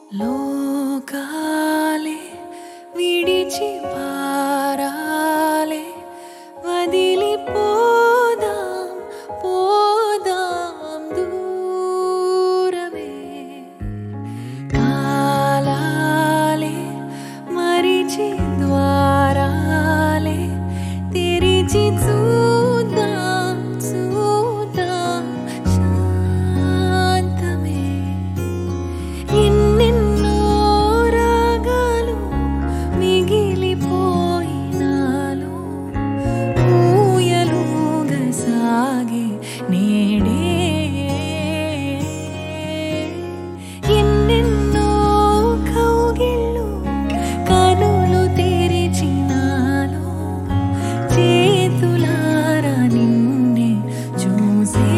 లోకాలే విడిచి పారాలే వదిలిపోదాం పోదాం దూరమే కాలాలే మరిచి ద్వారాలే తెరిచి చూద్దాం చూద్దాం శాంతమే ఎన్నెన్నో రాగాలు మిగిలిపోయినాలు ఊయలుగా సాగే నేడే ఎన్నెన్నో కౌగిళ్ళు కనులు తెరిచినాలు చేతులారా నిన్నే చూసే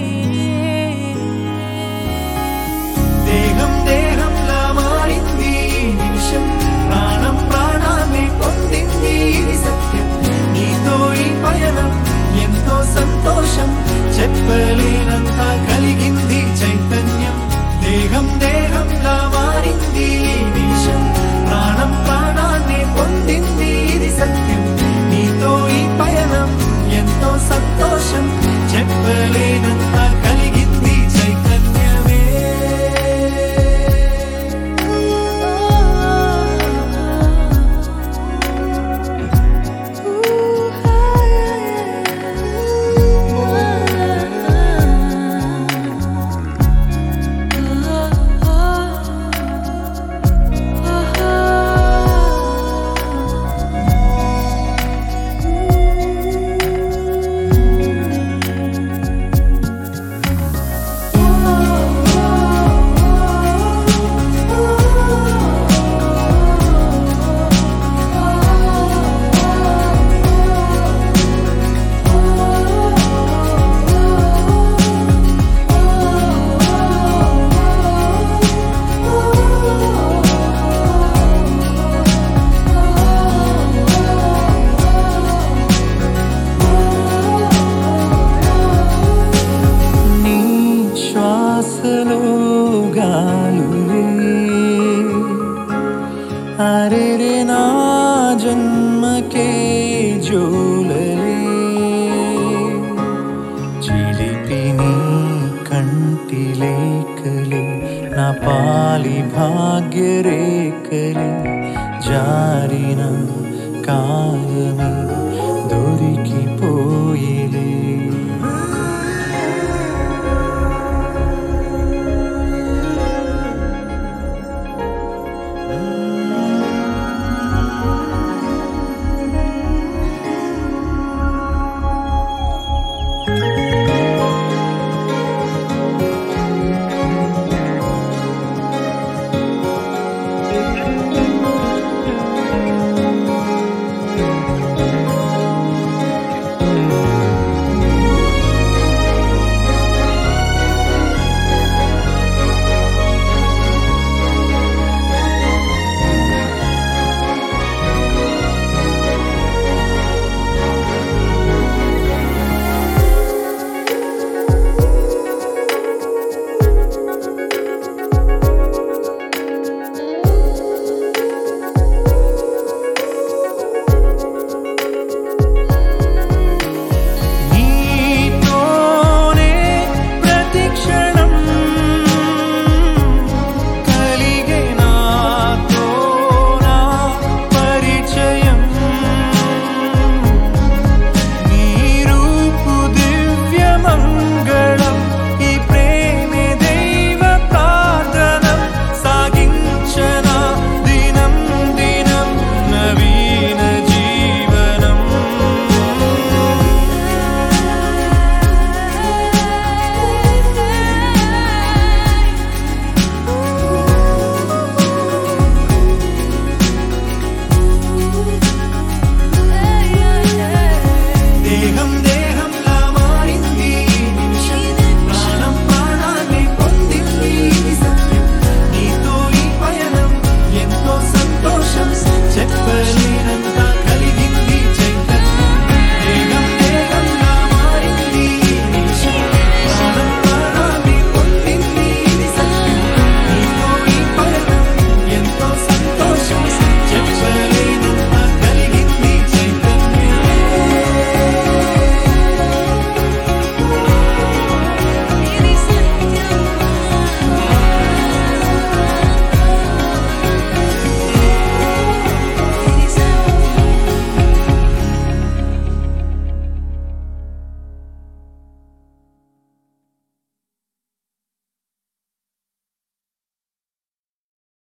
దేహం దేహంలా మారింది ఈ నిమిషం ప్రాణం ప్రాణాన్ని పొందింది ఇది సత్యం నీతో ఈ పయనం ఎంతో సంతోషం చెప్పలేనంత కలిగింది చైతన్యం దేహం దేహంలా మారింది ఈ నిమిషం ప్రాణం ప్రాణాన్ని పొందింది ఇది సత్యం నీతో ఈ పయనం ఎంతో సంతోషం చెప్పలేనంత కలిగింది చైతన్యమే నీ శ్వాసలో గాలులే అరెరే నా జన్మకే జోలలే చిలిపి నీ కంటి లేఖలే నా పాలి భాగ్యరేఖలే జారిన కాలమే దొరికిపోయేలే